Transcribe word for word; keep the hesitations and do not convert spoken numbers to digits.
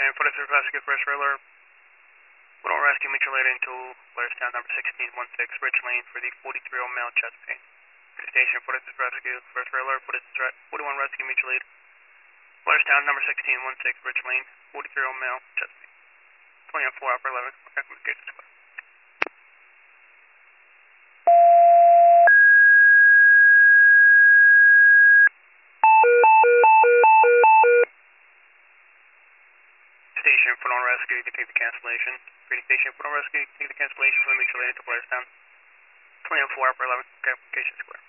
Station, Footage Rescue First Trailer. We don't rescue mutual aid into Blairstown number sixteen one six, Ridge Lane for the forty-three-year-old male chest pain. Station, Footage Rescue First Trailer, Footage forty-one Rescue Mutual Aid. Blairstown number sixteen one six, Ridge Lane, forty-three-year-old male chest pain. twenty on four, upper eleven. Okay, communications clear. Station, Foot on Rescue, you can take the cancellation. Greeting Station, Foot on Rescue, you can take the cancellation for the mutual aid into Blairstown. twenty on four, upper eleven. Okay, communications clear.